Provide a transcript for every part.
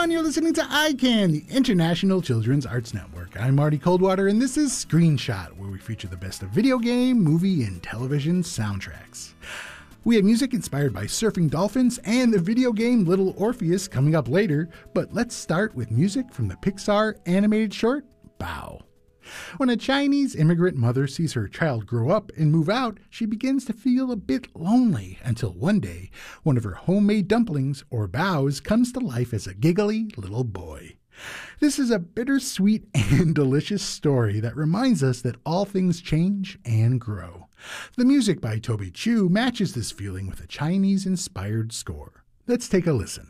everyone. You're listening to ICANN, the International Children's Arts Network. I'm Marty Coldwater, and this is Screenshot, where we feature the best of video game, movie, and television soundtracks. We have music inspired by surfing dolphins and the video game Little Orpheus coming up later, but let's start with music from the Pixar animated short, Bao. When a Chinese immigrant mother sees her child grow up and move out, she begins to feel a bit lonely until one day, one of her homemade dumplings, or baos, comes to life as a giggly little boy. This is a bittersweet and delicious story that reminds us that all things change and grow. The music by Toby Chu matches this feeling with a Chinese-inspired score. Let's take a listen.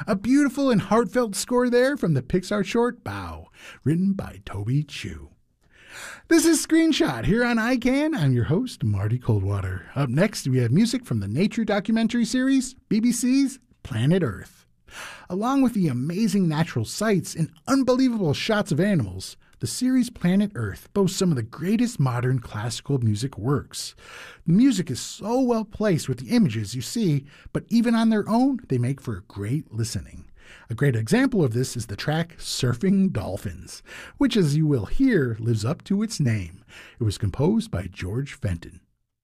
A beautiful and heartfelt score there from the Pixar short Bao, written by Toby Chu. This is Screenshot here on ICANN. I'm your host, Marty Coldwater. Up next, we have music from the nature documentary series, BBC's Planet Earth. Along with the amazing natural sights and unbelievable shots of animals, the series Planet Earth boasts some of the greatest modern classical music works. The music is so well placed with the images you see, but even on their own, they make for great listening. A great example of this is the track Surfing Dolphins, which, as you will hear, lives up to its name. It was composed by George Fenton.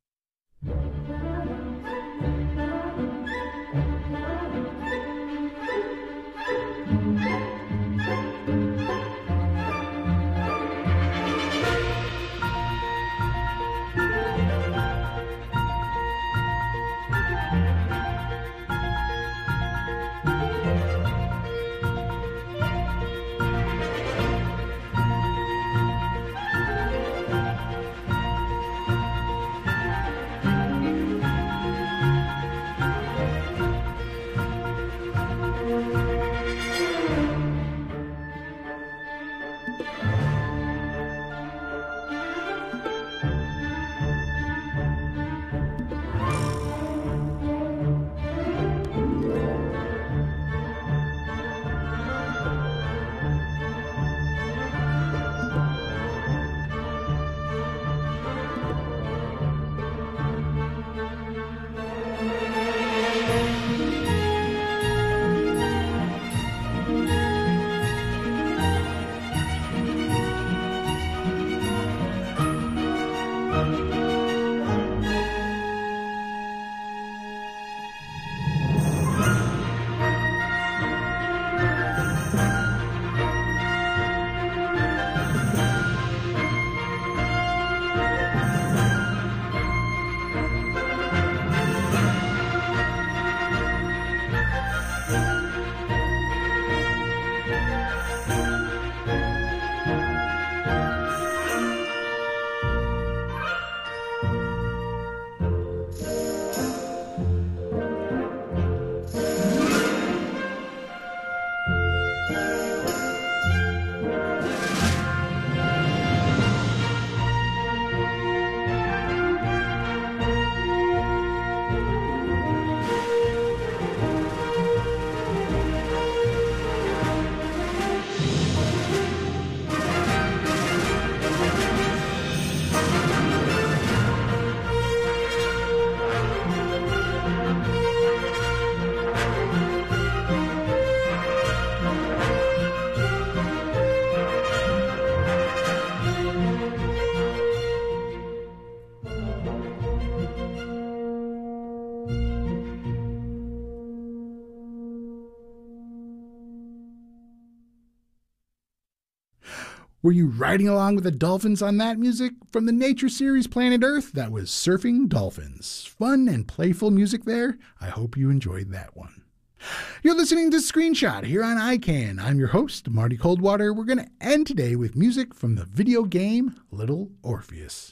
Were you riding along with the dolphins on that music? From the nature series Planet Earth, that was Surfing Dolphins. Fun and playful music there. I hope you enjoyed that one. You're listening to Screenshot here on ICANN. I'm your host, Marty Coldwater. We're going to end today with music from the video game Little Orpheus.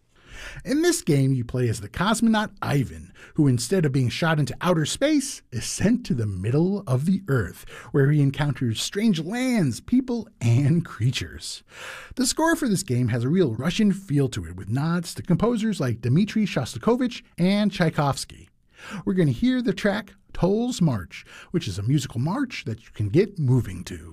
In this game, you play as the cosmonaut Ivan, who instead of being shot into outer space, is sent to the middle of the Earth, where he encounters strange lands, people, and creatures. The score for this game has a real Russian feel to it, with nods to composers like Dmitri Shostakovich and Tchaikovsky. We're going to hear the track Toll's March, which is a musical march that you can get moving to.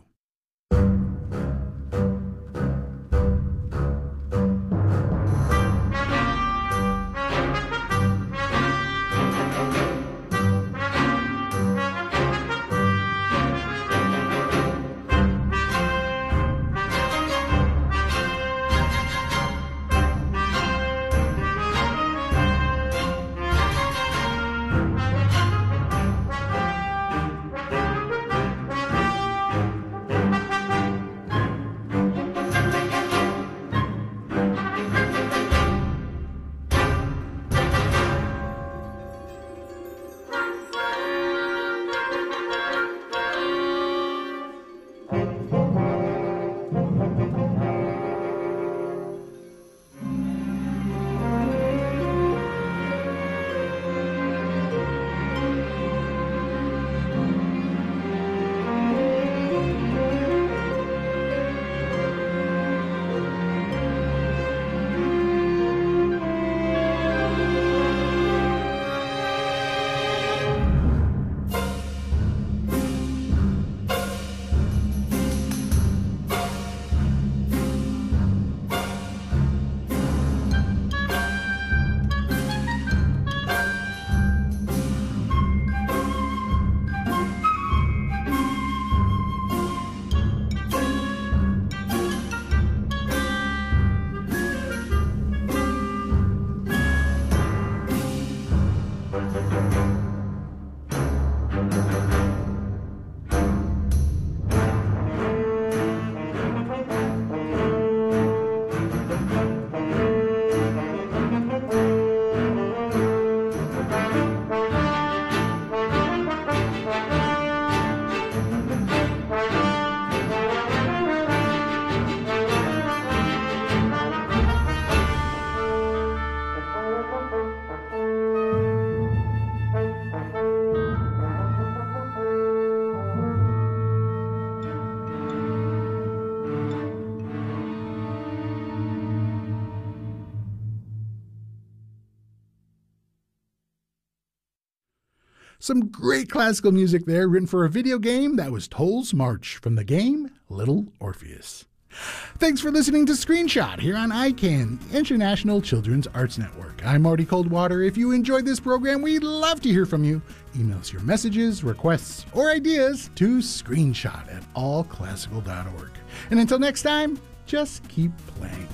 Some great classical music there written for a video game that was Toll's March from the game Little Orpheus. Thanks for listening to Screenshot here on ICANN, International Children's Arts Network. I'm Marty Coldwater. If you enjoyed this program, we'd love to hear from you. Email us your messages, requests, or ideas to screenshot@allclassical.org. And until next time, just keep playing.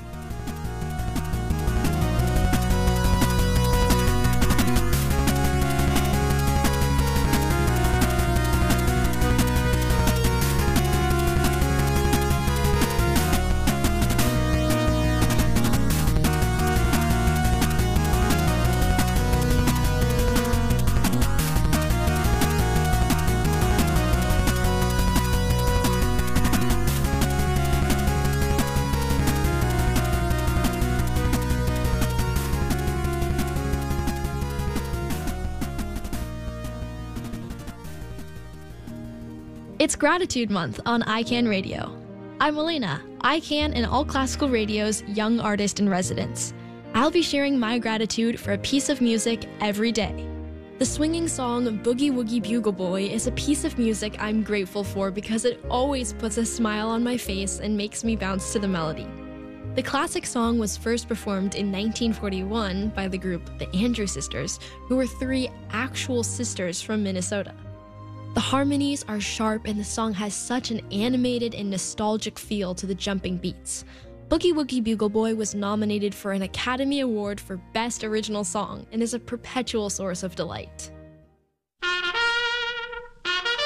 It's Gratitude Month on ICANN Radio. I'm Elena, ICANN and All Classical Radio's Young Artist in Residence. I'll be sharing my gratitude for a piece of music every day. The swinging song Boogie Woogie Bugle Boy is a piece of music I'm grateful for because it always puts a smile on my face and makes me bounce to the melody. The classic song was first performed in 1941 by the group The Andrew Sisters, who were 3 actual sisters from Minnesota. The harmonies are sharp and the song has such an animated and nostalgic feel to the jumping beats. Boogie Woogie Bugle Boy was nominated for an Academy Award for Best Original Song and is a perpetual source of delight.